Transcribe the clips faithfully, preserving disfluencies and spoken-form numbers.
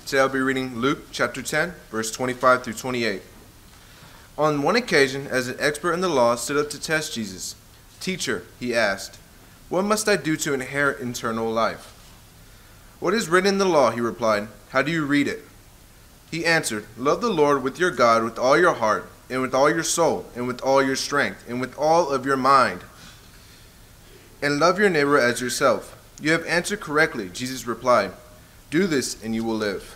Today I'll be reading Luke chapter ten, verse twenty-five through twenty-eight. On one occasion, as an expert in the law stood up to test Jesus, "Teacher," he asked, "what must I do to inherit eternal life?" "What is written in the law?" he replied. "How do you read it?" He answered, "Love the Lord with your God with all your heart, and with all your soul, and with all your strength, and with all of your mind, and love your neighbor as yourself." "You have answered correctly," Jesus replied. "Do this and you will live."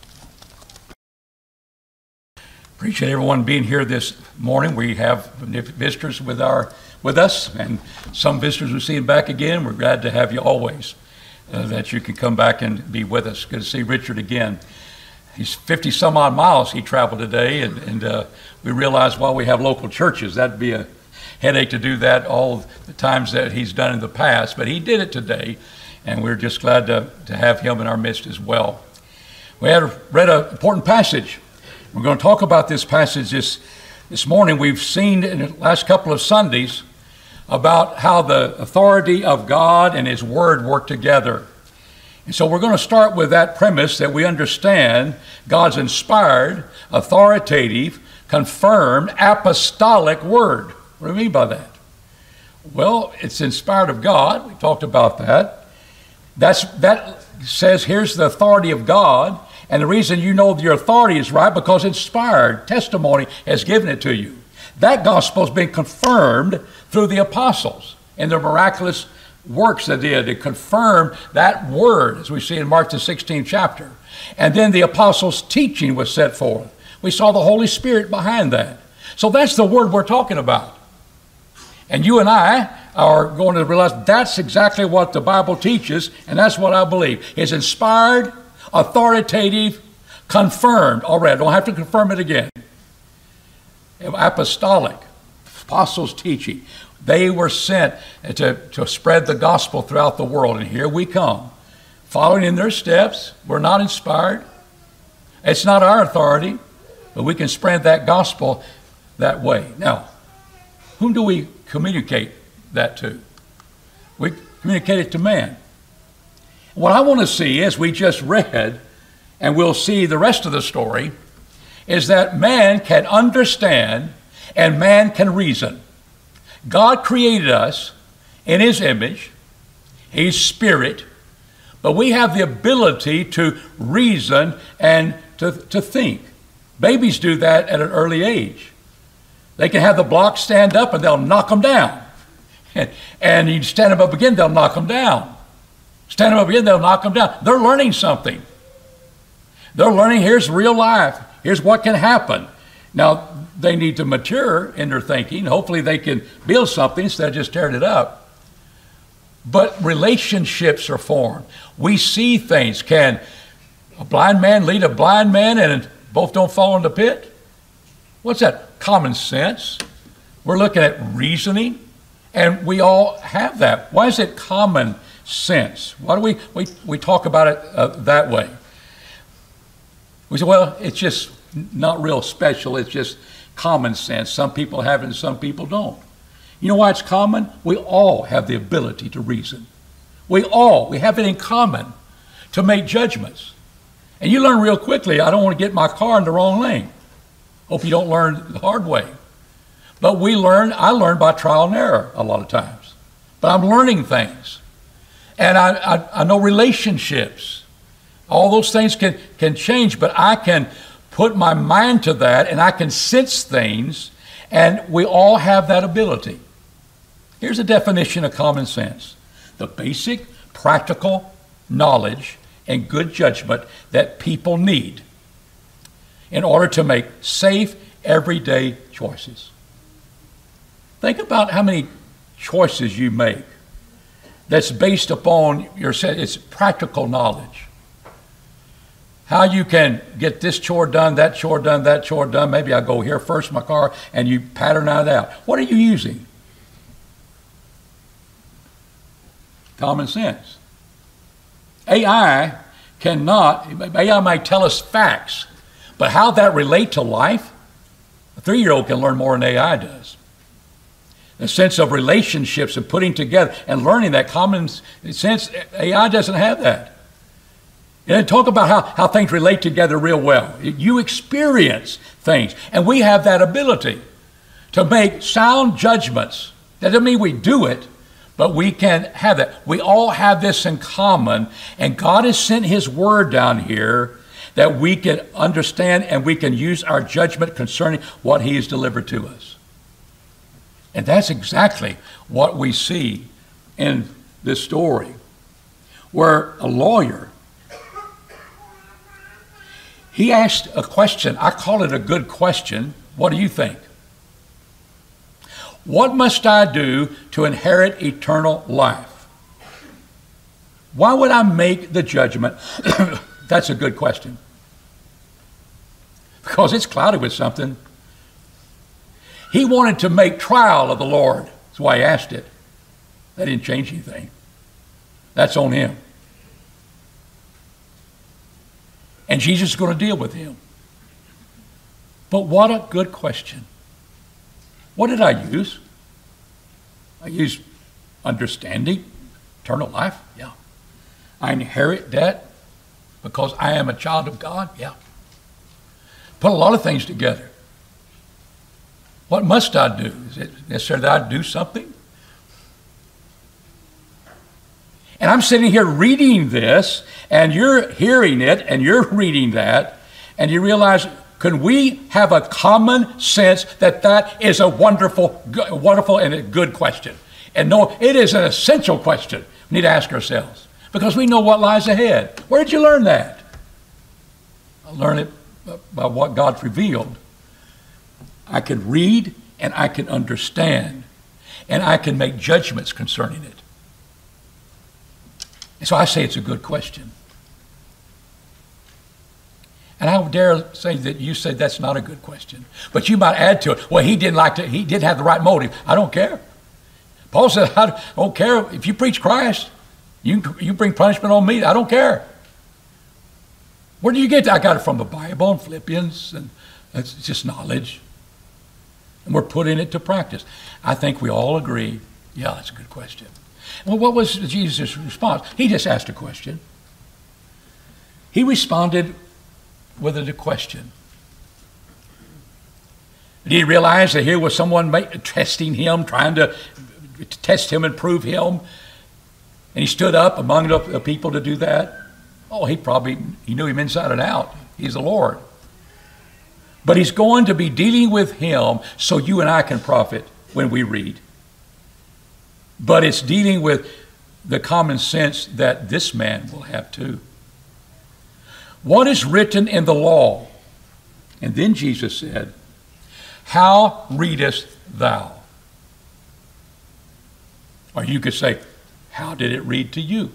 Appreciate everyone being here this morning. We have visitors with our with us, and some visitors we're seeing back again. We're glad to have you always, uh, that you can come back and be with us. Good to see Richard again. He's fifty some odd miles he traveled today, and, and uh, we realize while we have local churches, that'd be a headache to do that all the times that he's done in the past, but he did it today, and we're just glad to, to have him in our midst as well. We had read an important passage. We're going to talk about this passage this, this morning. We've seen in the last couple of Sundays about how the authority of God and His Word work together. And so we're going to start with that premise that we understand God's inspired, authoritative, confirmed, apostolic Word. What do you mean by that? Well, it's inspired of God. We talked about that. That's, that says here's the authority of God. And the reason you know your authority is right, because inspired testimony has given it to you. That gospel has been confirmed through the apostles and their miraculous works they did to confirm that word, as we see in Mark the sixteenth chapter. And then the apostles' teaching was set forth. We saw the Holy Spirit behind that. So that's the word we're talking about. And you and I are going to realize that's exactly what the Bible teaches, and that's what I believe. It's inspired, authoritative, confirmed. Already, I don't have to confirm it again. Apostolic, apostles' teaching. They were sent to, to spread the gospel throughout the world, and here we come, following in their steps. We're not inspired. It's not our authority, but we can spread that gospel that way. Now, whom do we communicate that to? We communicate it to man. What I want to see, as we just read, and we'll see the rest of the story, is that man can understand and man can reason. God created us in His image. He's spirit, but we have the ability to reason and to, to think. Babies do that at an early age. They can have the blocks stand up and they'll knock them down. And, and you stand them up again, they'll knock them down. Stand them up again, they'll knock them down. They're learning something. They're learning, here's real life. Here's what can happen. Now, they need to mature in their thinking. Hopefully they can build something instead of just tearing it up. But relationships are formed. We see things. Can a blind man lead a blind man and both don't fall in the pit? What's that? Common sense. We're looking at reasoning, and we all have that. Why is it common sense? Why do we, we, we talk about it uh, that way? We say, well, it's just not real special. It's just common sense. Some people have it and some people don't. You know why it's common? We all have the ability to reason. We all, we have it in common to make judgments. And you learn real quickly, I don't want to get my car in the wrong lane. Hope you don't learn the hard way. But we learn, I learn by trial and error a lot of times. But I'm learning things. And I, I, I know relationships. All those things can, can change, but I can put my mind to that and I can sense things, and we all have that ability. Here's a definition of common sense: the basic, practical knowledge and good judgment that people need in order to make safe, everyday choices. Think about how many choices you make that's based upon your, it's practical knowledge. How you can get this chore done, that chore done, that chore done. Maybe I go here first in my car, and you pattern that out. What are you using? Common sense. A I cannot, A I might tell us facts, but how that relate to life, a three-year-old can learn more than A I does. The sense of relationships and putting together and learning that common sense, A I doesn't have that. And talk about how, how things relate together real well. You experience things, and we have that ability to make sound judgments. That doesn't mean we do it, but we can have that. We all have this in common, and God has sent His Word down here that we can understand and we can use our judgment concerning what He has delivered to us. And that's exactly what we see in this story, where a lawyer, he asked a question. I call it a good question. What do you think? What must I do to inherit eternal life? Why would I make the judgment? That's a good question. Because it's clouded with something. He wanted to make trial of the Lord. That's why he asked it. That didn't change anything. That's on him. And Jesus is going to deal with him. But what a good question. What did I use? I used understanding, eternal life, yeah. I inherit that because I am a child of God, yeah. Put a lot of things together. What must I do? Is it necessary that I do something? And I'm sitting here reading this, and you're hearing it, and you're reading that, and you realize, can we have a common sense that that is a wonderful, wonderful and a good question? And no, it is an essential question we need to ask ourselves, because we know what lies ahead. Where did you learn that? I learned it by what God's revealed. I can read and I can understand, and I can make judgments concerning it. And so I say it's a good question. And I would dare say that you said that's not a good question. But you might add to it, well, he didn't like to, he did have the right motive. I don't care. Paul said, I don't care if you preach Christ. You, you bring punishment on me. I don't care. Where do you get that? I got it from the Bible and Philippians, and it's just knowledge. And we're putting it to practice. I think we all agree, yeah, that's a good question. Well, what was Jesus' response? He just asked a question. He responded with a question. Did he realize that here was someone testing him, trying to test him and prove him? And he stood up among the people to do that? Oh, he probably, he knew him inside and out. He's the Lord. But he's going to be dealing with him so you and I can profit when we read. But it's dealing with the common sense that this man will have too. What is written in the law? And then Jesus said, how readest thou? Or you could say, how did it read to you?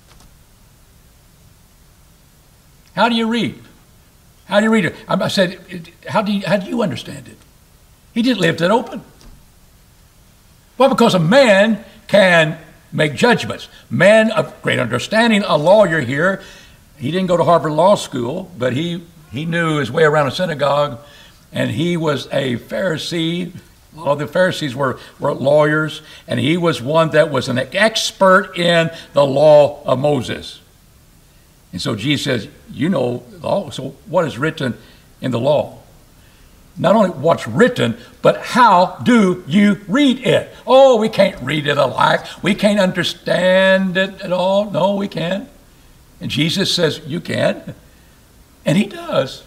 How do you read? How do you read it? I said, how do you, how do you understand it? He just left it open. Well, because a man can make judgments. Man of great understanding, a lawyer here, he didn't go to Harvard Law School, but he, he knew his way around a synagogue, and he was a Pharisee. A lot of the Pharisees were, were lawyers, and he was one that was an expert in the law of Moses. And so Jesus says, you know the law, so what is written in the law? Not only what's written, but how do you read it? Oh, we can't read it alike. We can't understand it at all. No, we can't. And Jesus says, you can. And he does.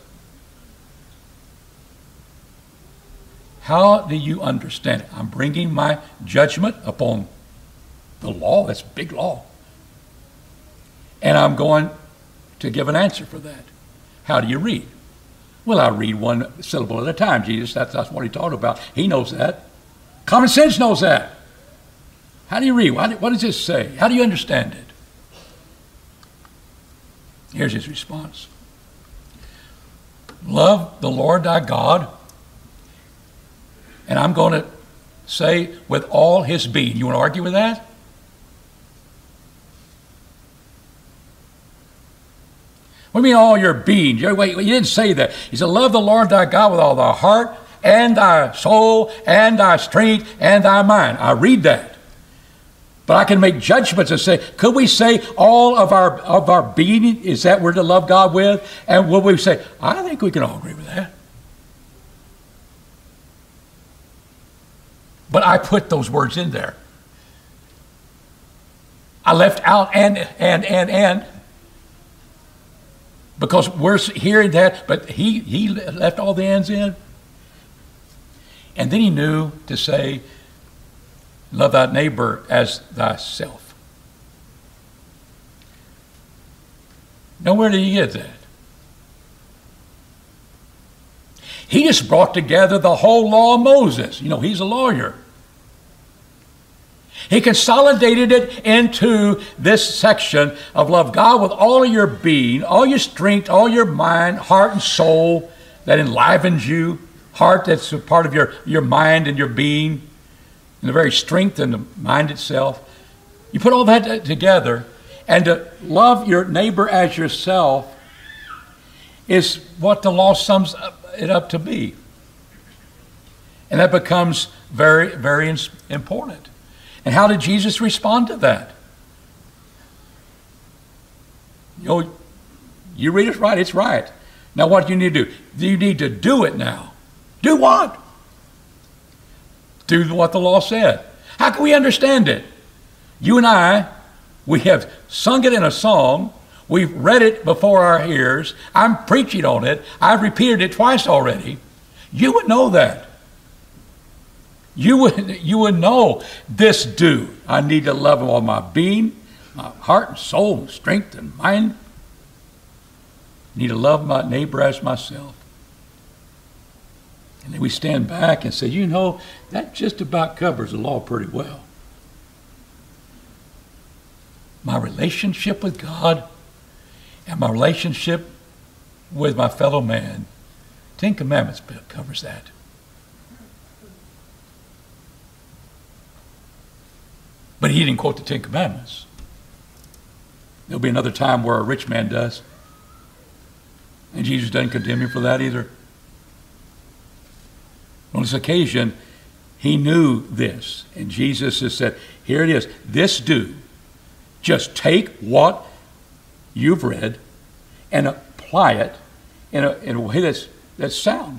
How do you understand it? I'm bringing my judgment upon the law. That's big law. And I'm going to give an answer for that. How do you read? Well, I read one syllable at a time, Jesus. That's, that's what he taught about. He knows that. Common sense knows that. How do you read? What, what does this say? How do you understand it? Here's his response. Love the Lord thy God. And I'm going to say with all his being. You want to argue with that? What do you mean all your being? You're, wait, you didn't say that. He said, love the Lord thy God with all thy heart and thy soul and thy strength and thy mind. I read that. But I can make judgments and say, could we say all of our of our being is that we're to love God with? And will we say, I think we can all agree with that. But I put those words in there. I left out and, and, and, and. Because we're hearing that, but he, he left all the ands in. And then he knew to say, love thy neighbor as thyself. Now, where did he get that? He just brought together the whole law of Moses. You know, he's a lawyer. He consolidated it into this section of love God with all of your being, all your strength, all your mind, heart and soul that enlivens you, heart that's a part of your, your mind and your being, and the very strength and the mind itself. You put all that together, and to love your neighbor as yourself is what the law sums it up to be. And that becomes very, very important. And how did Jesus respond to that? You know, you read it right, it's right. Now what do you need to do? You need to do it now. Do what? Do what the law said. How can we understand it? You and I, we have sung it in a song. We've read it before our ears. I'm preaching on it. I've repeated it twice already. You would know that. You would, you would know this do. I need to love him all my being, my heart and soul, and strength and mind. I need to love my neighbor as myself. And then we stand back and say, you know, that just about covers the law pretty well. My relationship with God and my relationship with my fellow man, Ten Commandments covers that. But he didn't quote the Ten Commandments. There'll be another time where a rich man does. And Jesus doesn't condemn him for that either. On this occasion, he knew this. And Jesus has said, here it is. This do. Just take what you've read and apply it in a, in a way that's, that's sound.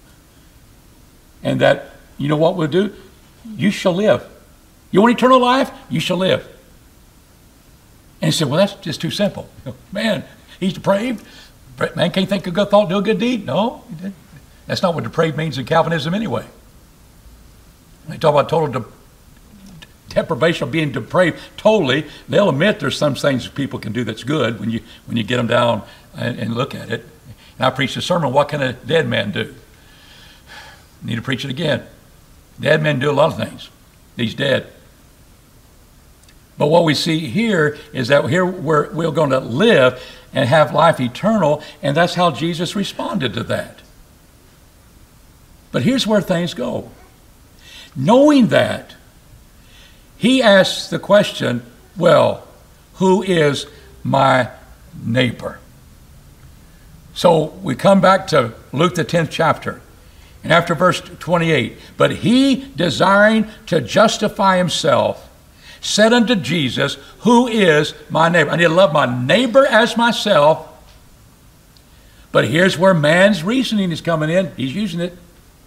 And that, you know what we'll do? You shall live. You want eternal life? You shall live. And he said, well, that's just too simple. Man, he's depraved. Man can't think a good thought, do a good deed. No, that's not what depraved means in Calvinism anyway. When they talk about total de- deprivation of being depraved totally, they'll admit there's some things people can do that's good when you when you get them down and, and look at it. And I preached a sermon, what can a dead man do? Need to preach it again. Dead men do a lot of things. He's dead. But what we see here is that here we're, we're going to live and have life eternal, and that's how Jesus responded to that. But here's where things go. Knowing that, he asks the question, well, who is my neighbor? So we come back to Luke the tenth chapter, and after verse twenty-eight, but he, desiring to justify himself, said unto Jesus, who is my neighbor? I need to love my neighbor as myself. But here's where man's reasoning is coming in. He's using it.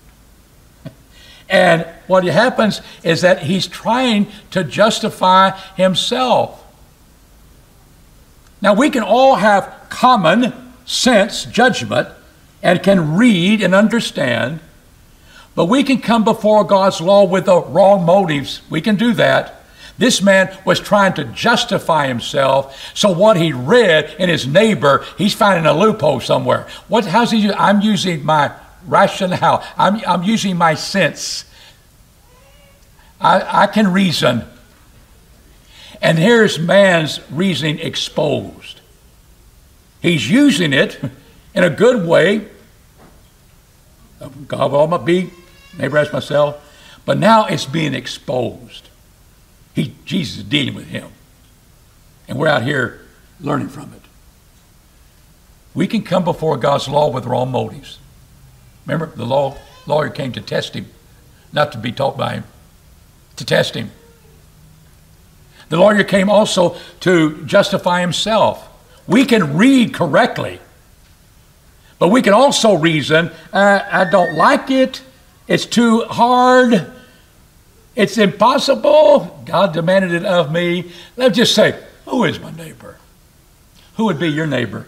And what happens is that he's trying to justify himself. Now we can all have common sense judgment and can read and understand, but we can come before God's law with the wrong motives. We can do that. This man was trying to justify himself, so what he read in his neighbor, he's finding a loophole somewhere. What? How's he? Use? I'm using my rationale. I'm, I'm using my sense. I, I can reason. And here's man's reasoning exposed. He's using it in a good way. God will all my be, neighbor as myself. But now it's being exposed. He, Jesus is dealing with him. And we're out here learning from it. We can come before God's law with wrong motives. Remember, the law, lawyer came to test him, not to be taught by him, to test him. The lawyer came also to justify himself. We can read correctly, but we can also reason, uh, I don't like it, it's too hard, it's impossible, God demanded it of me. Let's just say, who is my neighbor? Who would be your neighbor?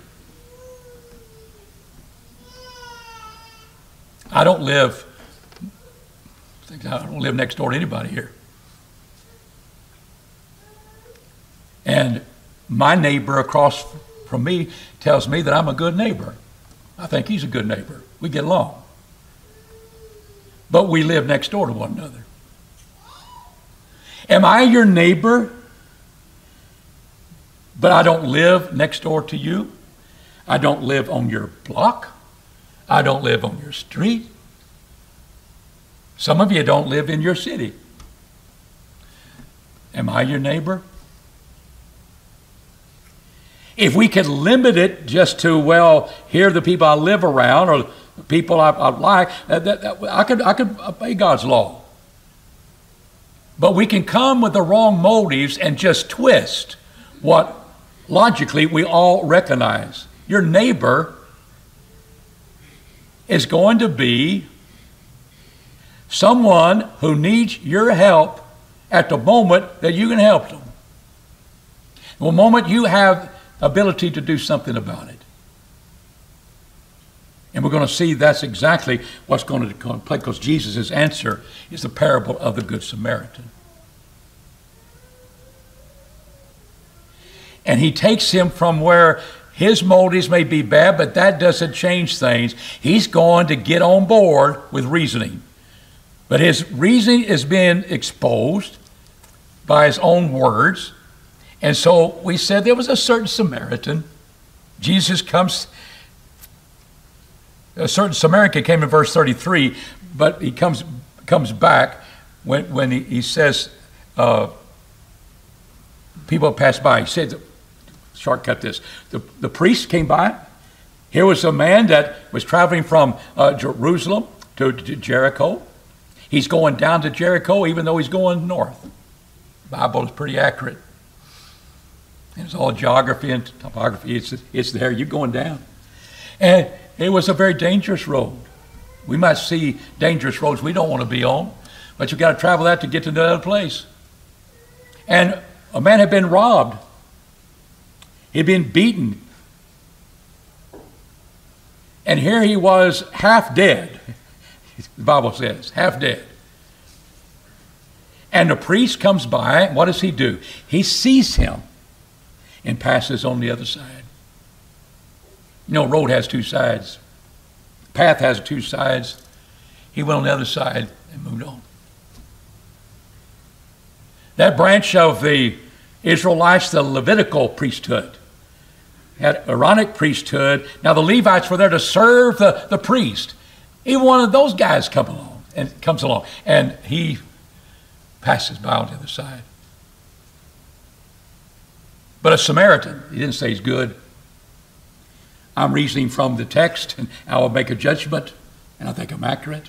I don't live, I don't live next door to anybody here. And my neighbor across from me tells me that I'm a good neighbor. I think he's a good neighbor. We get along. But we live next door to one another. Am I your neighbor, but I don't live next door to you? I don't live on your block. I don't live on your street. Some of you don't live in your city. Am I your neighbor? If we could limit it just to, well, here are the people I live around or the people I, I like, that, that, that, I could I could obey God's law. But we can come with the wrong motives and just twist what logically we all recognize. Your neighbor is going to be someone who needs your help at the moment that you can help them. The moment you have ability to do something about it. And we're going to see that's exactly what's going to play, because Jesus' answer is the parable of the Good Samaritan. And he takes him from where his motives may be bad, but that doesn't change things. He's going to get on board with reasoning. But his reasoning is being exposed by his own words. And so we said there was a certain Samaritan. Jesus comes, a certain Samaritan came in verse thirty-three, but he comes comes back when, when he, he says, uh, people pass by. He said, shortcut this, the, the priest came by. Here was a man that was traveling from uh, Jerusalem to, to Jericho. He's going down to Jericho even though he's going north. The Bible is pretty accurate. It's all geography and topography. It's, it's there. You're going down. And it was a very dangerous road. We might see dangerous roads we don't want to be on, but you've got to travel that to get to another place. And a man had been robbed. He'd been beaten. And here he was half dead. The Bible says, half dead. And the priest comes by. What does he do? He sees him and passes on the other side. You know, road has two sides. Path has two sides. He went on the other side and moved on. That branch of the Israelites, the Levitical priesthood, had Aaronic priesthood. Now the Levites were there to serve the, the priest. Even one of those guys come along and comes along, and he passes by on the other side. But a Samaritan, he didn't say he's good. I'm reasoning from the text, and I will make a judgment, and I think I'm accurate.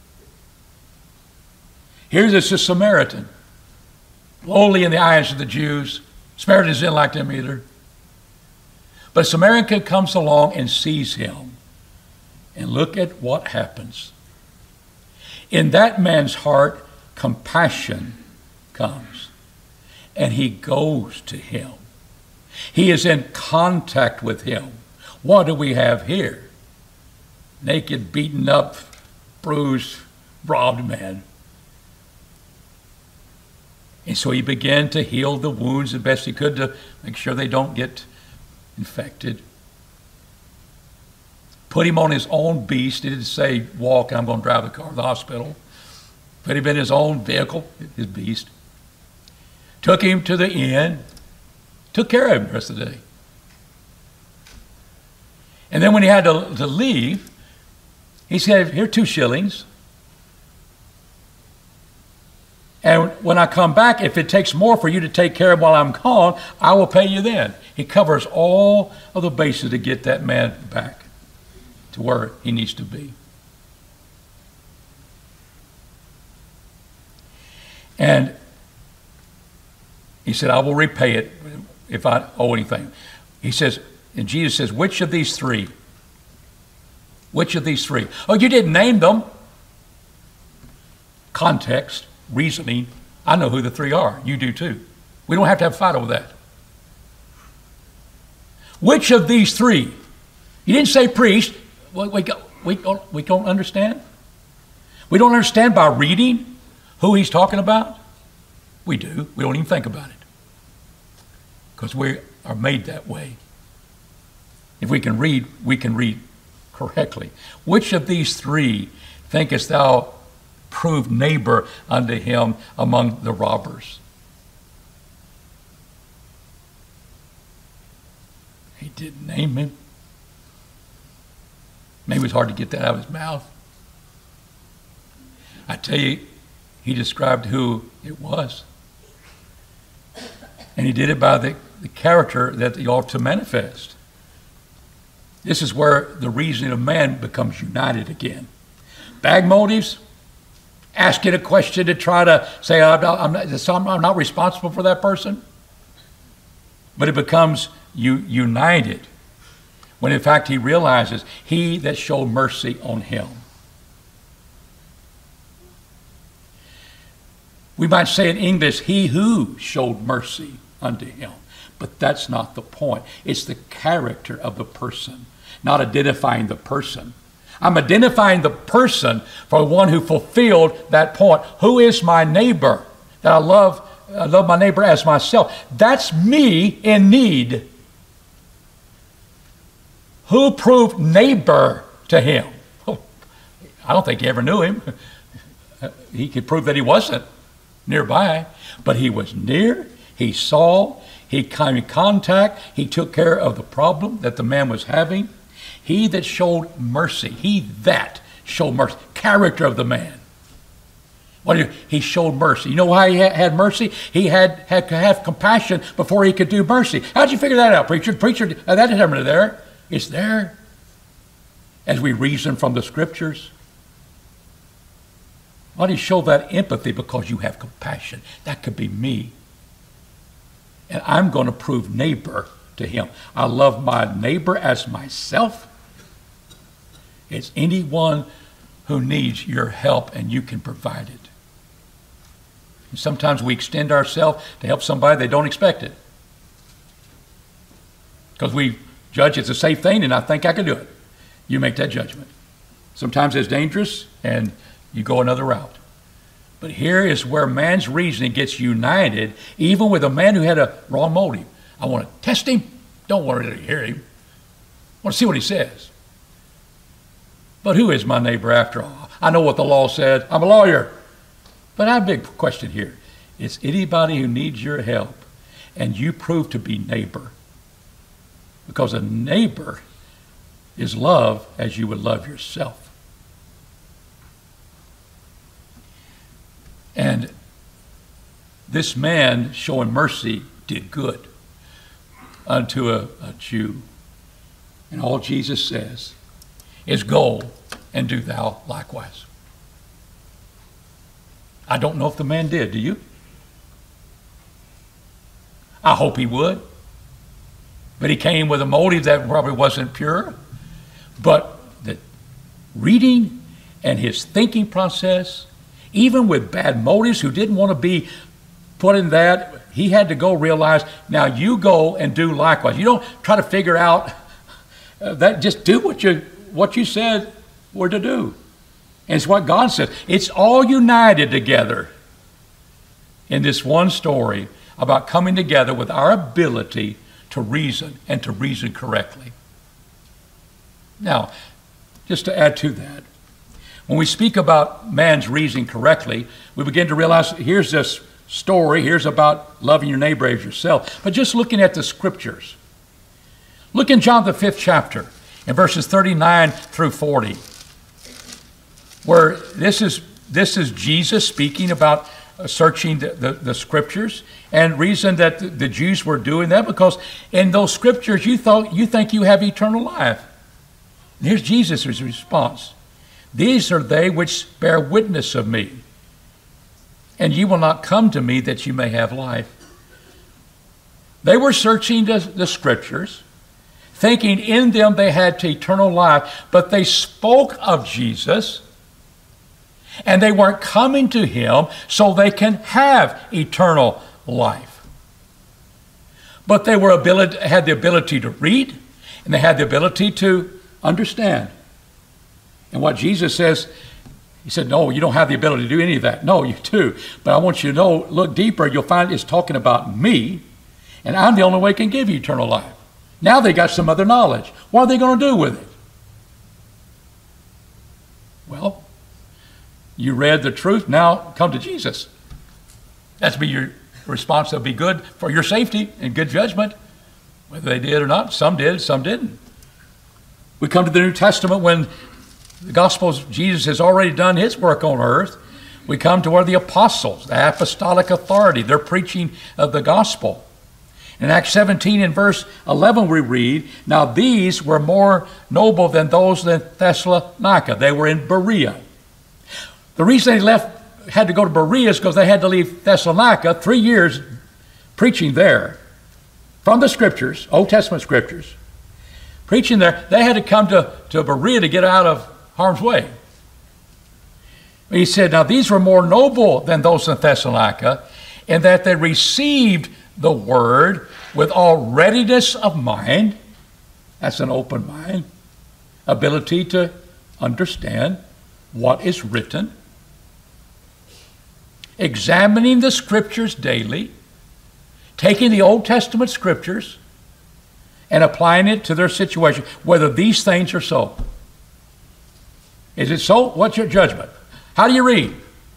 Here's this a Samaritan, lowly in the eyes of the Jews. Samaritans didn't like them either. But a Samaritan comes along and sees him. And look at what happens. In that man's heart, compassion comes. And he goes to him. He is in contact with him. What do we have here? Naked, beaten up, bruised, robbed man. And so he began to heal the wounds the best he could to make sure they don't get infected. Put him on his own beast. He didn't say, walk, I'm going to drive the car to the hospital. Put him in his own vehicle, his beast. Took him to the inn. Took care of him the rest of the day. And then when he had to, to leave, he said, here are two shillings. And when I come back, if it takes more for you to take care of while I'm gone, I will pay you then. He covers all of the bases to get that man back to where he needs to be. And He said, I will repay it if I owe anything. He says, and Jesus says, which of these three? Which of these three? Oh, you didn't name them. Context, reasoning. I know who the three are. You do too. We don't have to have a fight over that. Which of these three? You didn't say priest. We, we, we, don't, we don't understand. We don't understand by reading who he's talking about. We do. We don't even think about it. Because we are made that way. If we can read, we can read correctly. Which of these three thinkest thou proved neighbor unto him among the robbers? He didn't name him. Maybe it was hard to get that out of his mouth. I tell you, he described who it was. And he did it by the, the character that he ought to manifest. This is where the reasoning of man becomes united again. Bad motives, asking a question to try to say, I'm not, I'm not, I'm not responsible for that person. But it becomes you, united when in fact he realizes he that showed mercy on him. We might say in English, he who showed mercy unto him. But that's not the point. It's the character of the person, not identifying the person. I'm identifying the person for one who fulfilled that point. Who is my neighbor? That I love, I love my neighbor as myself. That's me in need. Who proved neighbor to him? Oh, I don't think he ever knew him. He could prove that he wasn't nearby, but he was near. He saw. He came in contact. He took care of the problem that the man was having. He that showed mercy. He that showed mercy. Character of the man. What well, he showed mercy. You know why he had mercy? He had, had to have compassion before he could do mercy. How'd you figure that out, preacher? Preacher, that isn't there. It's there. As we reason from the scriptures. Why do you show that empathy? Because you have compassion. That could be me. And I'm going to prove neighbor to him. I love my neighbor as myself. It's anyone who needs your help and you can provide it. And sometimes we extend ourselves to help somebody they don't expect it. Because we judge it's a safe thing and I think I can do it. You make that judgment. Sometimes it's dangerous and you go another route. But here is where man's reasoning gets united, even with a man who had a wrong motive. I want to test him. Don't want to hear him. I want to see what he says. But who is my neighbor after all? I know what the law said. I'm a lawyer. But I have a big question here. It's anybody who needs your help and you prove to be neighbor. Because a neighbor is love as you would love yourself. And this man showing mercy did good unto a, a Jew. And all Jesus says is go and do thou likewise. I don't know if the man did, do you? I hope he would. But he came with a motive that probably wasn't pure. But the reading and his thinking process, even with bad motives, who didn't want to be put in that, he had to go realize, now you go and do likewise. You don't try to figure out uh, that, just do what you, what you said were to do. And it's what God says. It's all united together in this one story about coming together with our ability to reason and to reason correctly. Now, just to add to that, when we speak about man's reasoning correctly, we begin to realize here's this story, here's about loving your neighbor as yourself. But just looking at the scriptures, look in John the fifth chapter, in verses thirty-nine through forty, where this is this is Jesus speaking about searching the, the, the scriptures, and reason that the, the Jews were doing that because in those scriptures you thought you think you have eternal life. And here's Jesus' response. These are they which bear witness of me, and ye will not come to me that you may have life. They were searching the, the scriptures, thinking in them they had eternal life, but they spoke of Jesus, and they weren't coming to him so they can have eternal life. But they were ability, had the ability to read, and they had the ability to understand. And what Jesus says, he said, no, you don't have the ability to do any of that. No, you do. But I want you to know, look deeper, you'll find it's talking about me, and I'm the only way that can give you eternal life. Now they got some other knowledge. What are they going to do with it? Well, you read the truth, now come to Jesus. That's be your response. That'll be good for your safety and good judgment. Whether they did or not, some did, some didn't. We come to the New Testament when the Gospels, Jesus has already done his work on earth. We come to where the apostles, the apostolic authority, they're preaching of the gospel. In Acts seventeen and verse eleven we read, now these were more noble than those in Thessalonica. They were in Berea. The reason they left, had to go to Berea is because they had to leave Thessalonica, three years preaching there from the scriptures, Old Testament scriptures. Preaching there, they had to come to, to Berea to get out of harm's way. He said, now these were more noble than those in Thessalonica, in that they received the word with all readiness of mind. That's an open mind. Ability to understand what is written. Examining the scriptures daily. Taking the Old Testament scriptures and applying it to their situation, whether these things are so. Is it so? What's your judgment? How do you read?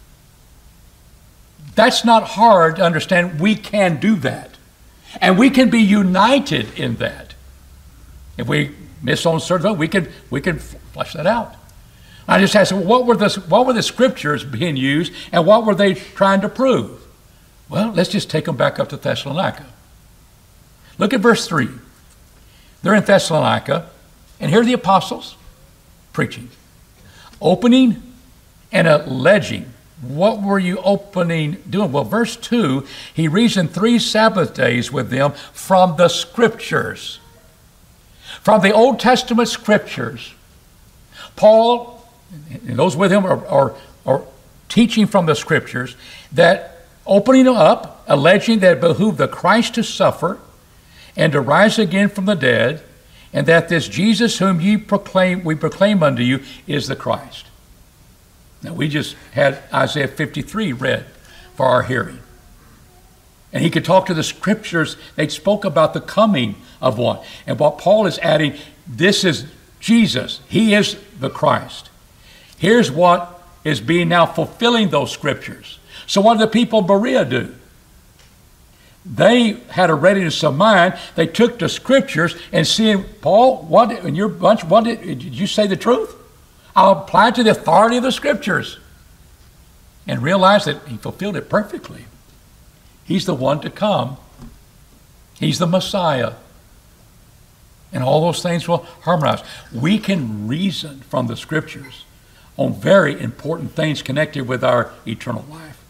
That's not hard to understand. We can do that. And we can be united in that. If we miss on certain, we can we can flesh that out. I just asked, what were the what were the scriptures being used, and what were they trying to prove? Well, let's just take them back up to Thessalonica. Look at verse three. They're in Thessalonica, and here are the apostles preaching, opening and alleging. What were you opening, doing? Well, verse two, he reasoned three Sabbath days with them from the scriptures. From the Old Testament scriptures. Paul, and those with him are, are, are teaching from the scriptures that opening them up, alleging that it behooved the Christ to suffer and to rise again from the dead, and that this Jesus whom ye proclaim, we proclaim unto you is the Christ. Now, we just had Isaiah fifty-three read for our hearing. And he could talk to the scriptures. They spoke about the coming of one. And what Paul is adding, this is Jesus. He is the Christ. Here's what is being now fulfilling those scriptures. So what did the people of Berea do? They had a readiness of mind. They took the scriptures and seeing, Paul, what in your bunch, what did, did you say the truth? I'll apply it to the authority of the scriptures and realize that he fulfilled it perfectly. He's the one to come. He's the Messiah. And all those things will harmonize. We can reason from the scriptures on very important things connected with our eternal life.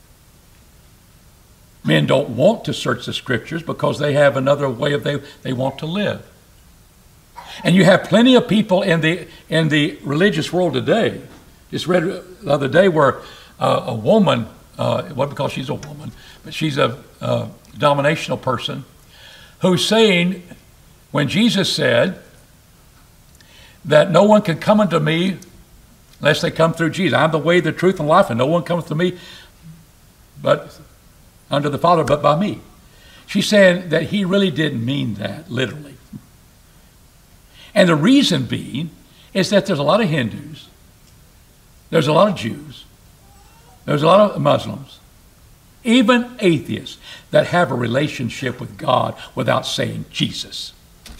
Men don't want to search the scriptures because they have another way of they, they want to live. And you have plenty of people in the in the religious world today. Just read the other day where uh, a woman, uh, what because she's a woman, but she's a, a dominational person, who's saying, when Jesus said that no one can come unto me unless they come through Jesus. I'm the way, the truth, and life, and no one comes to me but unto the Father but by me. She's saying that he really didn't mean that literally. And the reason being is that there's a lot of Hindus, there's a lot of Jews, there's a lot of Muslims, even atheists, that have a relationship with God without saying Jesus.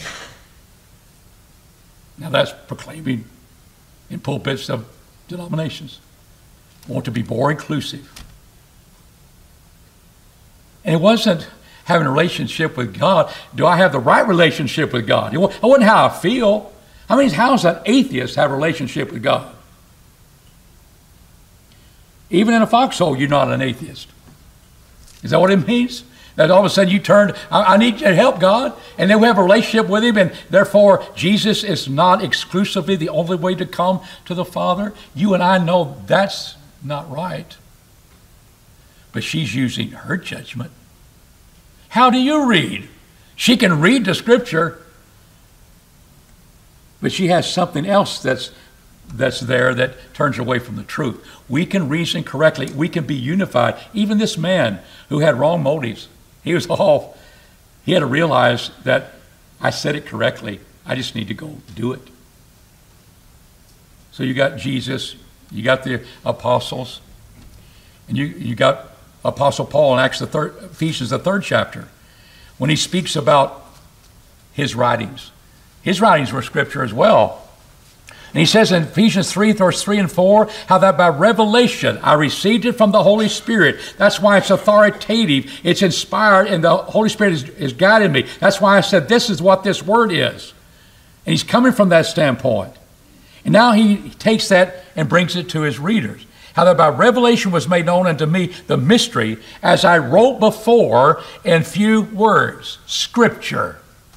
Now that's proclaiming in pulpits of denominations. Want to be more inclusive. And it wasn't having a relationship with God. Do I have the right relationship with God? It wasn't how I feel. I mean, how does an atheist have a relationship with God? Even in a foxhole, you're not an atheist. Is that what it means? That all of a sudden you turn, I, I need your help, God. And then we have a relationship with him, and therefore Jesus is not exclusively the only way to come to the Father. You and I know that's not right. But she's using her judgment. How do you read? She can read the Scripture, but she has something else that's that's there that turns away from the truth. We can reason correctly. We can be unified. Even this man who had wrong motives, he was all, he had to realize that I said it correctly. I just need to go do it. So you got Jesus, you got the apostles, and you, you got Apostle Paul in Acts the third, Ephesians the third chapter, when he speaks about his writings. His writings were Scripture as well. And he says in Ephesians three, verse three and four, how that by revelation I received it from the Holy Spirit. That's why it's authoritative. It's inspired, and the Holy Spirit is, is guiding me. That's why I said this is what this word is. And he's coming from that standpoint. And now he takes that and brings it to his readers. How that by revelation was made known unto me the mystery, as I wrote before in few words, Scripture.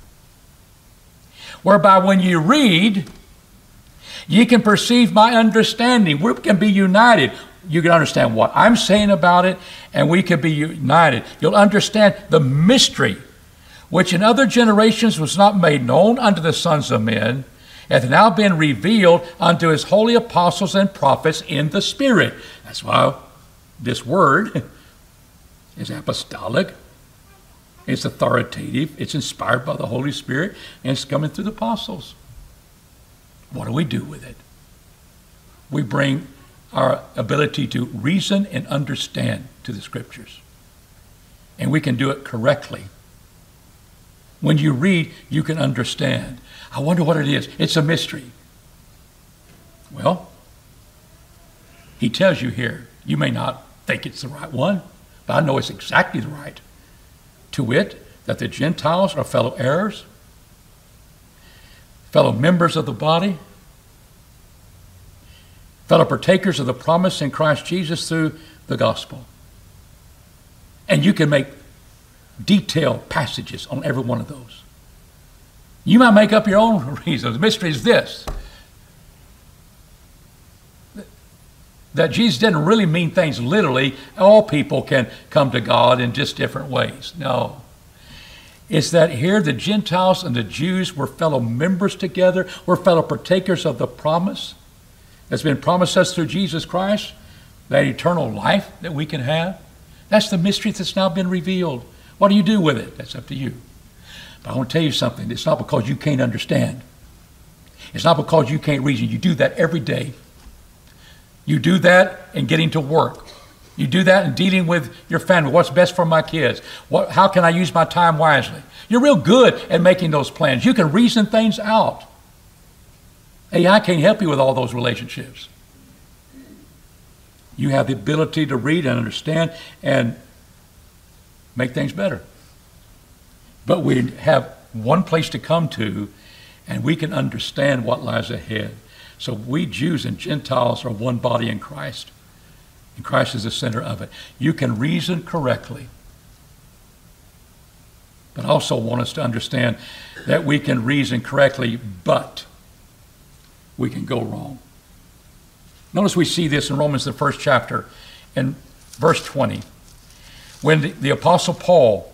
Whereby when you read, ye can perceive my understanding. We can be united. You can understand what I'm saying about it, and we can be united. You'll understand the mystery, which in other generations was not made known unto the sons of men, hath now been revealed unto his holy apostles and prophets in the Spirit. That's why this word is apostolic. It's authoritative. It's inspired by the Holy Spirit, and it's coming through the apostles. What do we do with it? We bring our ability to reason and understand to the Scriptures. And we can do it correctly. When you read, you can understand. I wonder what it is. It's a mystery. Well, he tells you here, you may not think it's the right one, but I know it's exactly the right. To wit, that the Gentiles are fellow heirs, fellow members of the body, fellow partakers of the promise in Christ Jesus through the gospel. And you can make detailed passages on every one of those. You might make up your own reasons. The mystery is this: that Jesus didn't really mean things literally. All people can come to God in just different ways. No. It's that here the Gentiles and the Jews were fellow members together, were fellow partakers of the promise that's been promised us through Jesus Christ, that eternal life that we can have. That's the mystery that's now been revealed. What do you do with it? That's up to you. But I want to tell you something. It's not because you can't understand. It's not because you can't reason. You do that every day. You do that in getting to work. You do that in dealing with your family. What's best for my kids? What, how can I use my time wisely? You're real good at making those plans. You can reason things out. Hey, I can't help you with all those relationships. You have the ability to read and understand and make things better. But we have one place to come to, and we can understand what lies ahead. So we Jews and Gentiles are one body in Christ. And Christ is the center of it. You can reason correctly. But I also want us to understand that we can reason correctly, but we can go wrong. Notice we see this in Romans, the first chapter, in verse twenty. When the, the Apostle Paul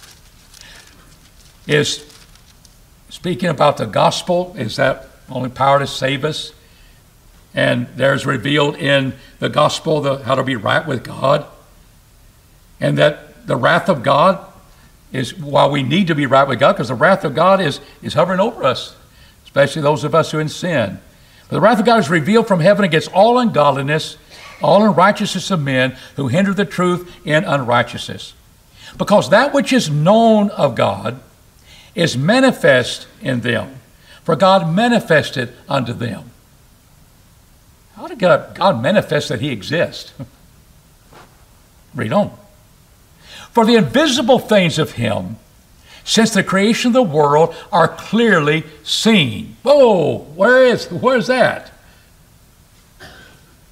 is speaking about the gospel, is that only power to save us. And there's revealed in the gospel the, how to be right with God. And that the wrath of God is, while we need to be right with God, because the wrath of God is, is hovering over us, especially those of us who are in sin. But the wrath of God is revealed from heaven against all ungodliness, all unrighteousness of men who hinder the truth in unrighteousness. Because that which is known of God is manifest in them, for God manifested unto them. How did God, God manifest that he exists? Read on. For the invisible things of him, since the creation of the world, are clearly seen. Whoa, where is, where's that?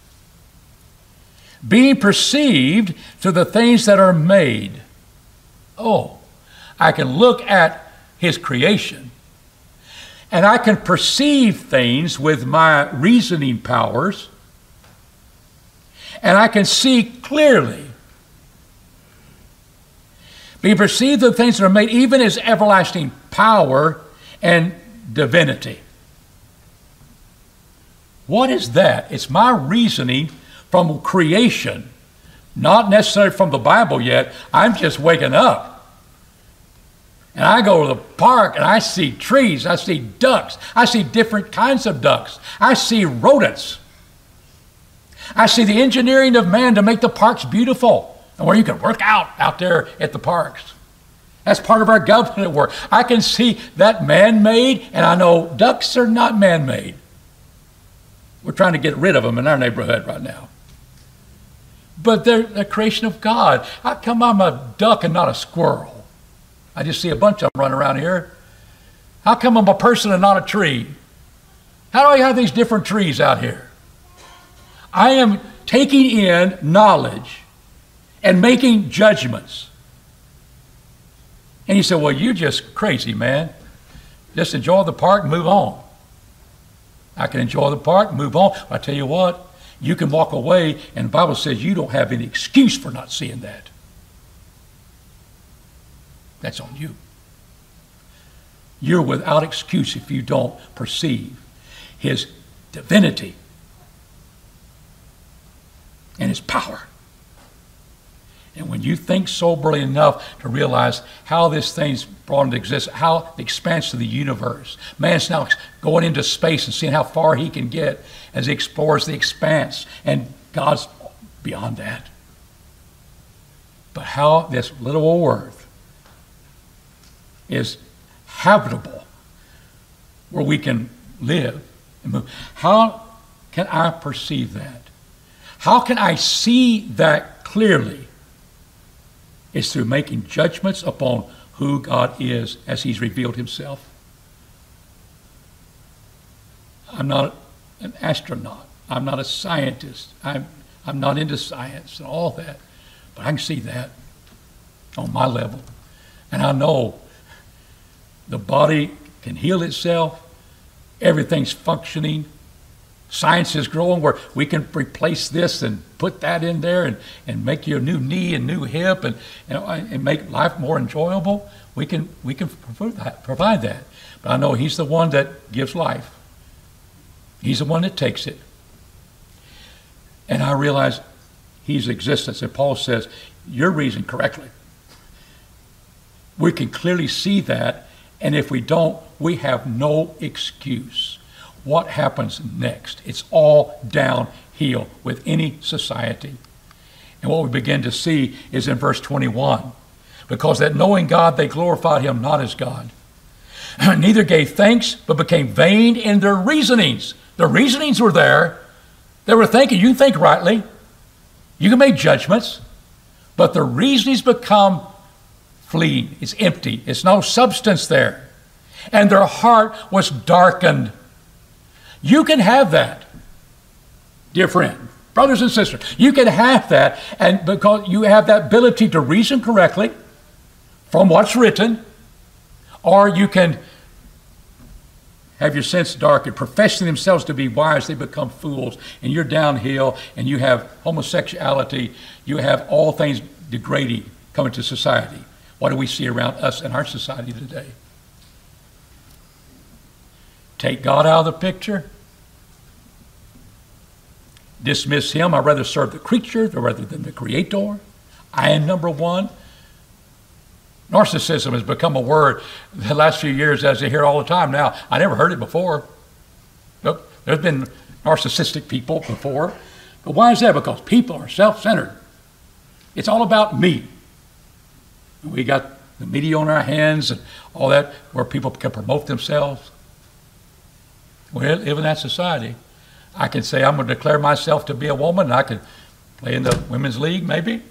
Being perceived through the things that are made. Oh, I can look at his creation, and I can perceive things with my reasoning powers, and I can see clearly. Be perceived the things that are made, even as everlasting power and divinity. What is that? It's my reasoning from creation, not necessarily from the Bible yet. I'm just waking up. And I go to the park and I see trees, I see ducks, I see different kinds of ducks, I see rodents. I see the engineering of man to make the parks beautiful and where you can work out out there at the parks. That's part of our government work. I can see that man-made, and I know ducks are not man-made. We're trying to get rid of them in our neighborhood right now. But they're the creation of God. How come I'm a duck and not a squirrel? I just see a bunch of them running around here. How come I'm a person and not a tree? How do I have these different trees out here? I am taking in knowledge and making judgments. And you say, well, you're just crazy, man. Just enjoy the park and move on. I can enjoy the park, move on. I tell you what, you can walk away, and the Bible says you don't have any excuse for not seeing that. That's on you. You're without excuse if you don't perceive his divinity and his power. And when you think soberly enough to realize how this thing's brought into existence, how the expanse of the universe, man's now going into space and seeing how far he can get as he explores the expanse, and God's beyond that. But how this little old earth is habitable, where we can live and move. How can I perceive that? How can I see that clearly? It's through making judgments upon who God is as he's revealed himself. I'm not an astronaut. I'm not a scientist. I'm, I'm not into science and all that. But I can see that on my level. And I know the body can heal itself. Everything's functioning. Science is growing where we can replace this and put that in there and, and make you a new knee and new hip and, and, and make life more enjoyable. We can, we can provide that, provide that. But I know he's the one that gives life. He's the one that takes it. And I realize he's existence. And Paul says, you're reasoning correctly. We can clearly see that. And if we don't, we have no excuse. What happens next? It's all downhill with any society. And what we begin to see is in verse twenty-one. Because that knowing God, they glorified him not as God. Neither gave thanks, but became vain in their reasonings. Their reasonings were there. They were thinking, you think rightly. You can make judgments. But the reasonings become fleeting. It's empty. It's no substance there. And their heart was darkened. You can have that, dear friend, brothers and sisters. You can have that, and because you have that ability to reason correctly from what's written, or you can have your sense darkened. Professing themselves to be wise, they become fools, and you're downhill, and you have homosexuality, you have all things degrading coming to society. What do we see around us in our society today? Take God out of the picture. Dismiss him. I'd rather serve the creature rather than the creator. I am number one. Narcissism has become a word the last few years as I hear all the time now. I never heard it before. Nope. There's been narcissistic people before. But why is that? Because people are self-centered. It's all about me. We got the media on our hands and all that where people can promote themselves. We live in that society. I can say I'm going to declare myself to be a woman, and I could play in the women's league, maybe.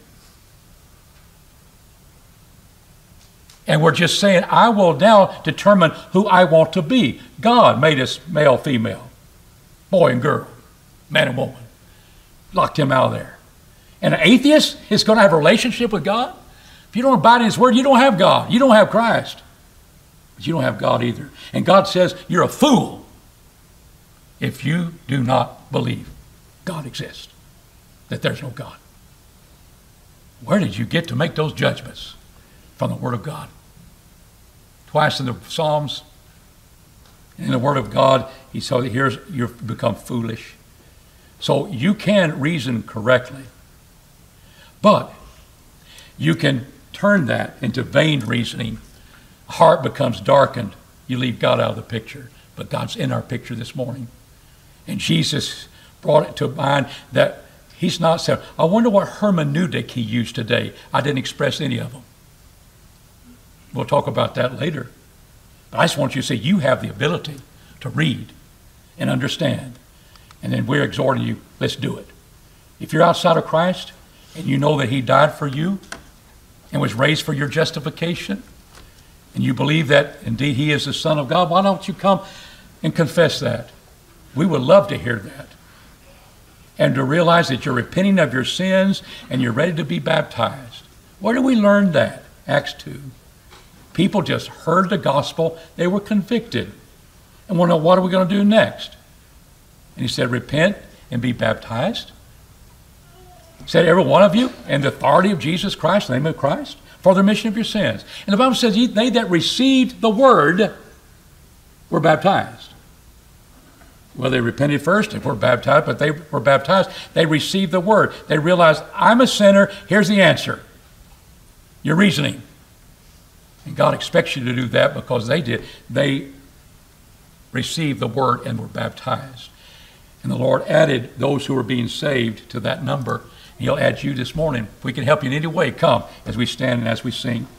And we're just saying, I will now determine who I want to be. God made us male, female, boy and girl, man and woman. Locked him out of there. And an atheist is going to have a relationship with God? If you don't abide in His Word, you don't have God. You don't have Christ. But you don't have God either. And God says you're a fool if you do not believe God exists, that there's no God. Where did you get to make those judgments? From the Word of God. Twice in the Psalms, in the Word of God, he said, here's, you've become foolish. So you can reason correctly, but you can turn that into vain reasoning. Heart becomes darkened. You leave God out of the picture, but God's in our picture this morning. And Jesus brought it to mind that He's not saying, I wonder what hermeneutic He used today. I didn't express any of them. We'll talk about that later. But I just want you to say you have the ability to read and understand. And then we're exhorting you, let's do it. If you're outside of Christ and you know that He died for you and was raised for your justification, and you believe that indeed He is the Son of God, why don't you come and confess that? We would love to hear that. And to realize that you're repenting of your sins and you're ready to be baptized. Where do we learn that? Acts two. People just heard the gospel. They were convicted. And wonder, what are we going to do next? And He said, repent and be baptized. He said, every one of you, in the authority of Jesus Christ, the name of Christ, for the remission of your sins. And the Bible says, they that received the word were baptized. Well, they repented first and were baptized, but they were baptized. They received the word. They realized, I'm a sinner. Here's the answer. Your reasoning. And God expects you to do that because they did. They received the word and were baptized. And the Lord added those who were being saved to that number. He'll add you this morning. If we can help you in any way, come as we stand and as we sing.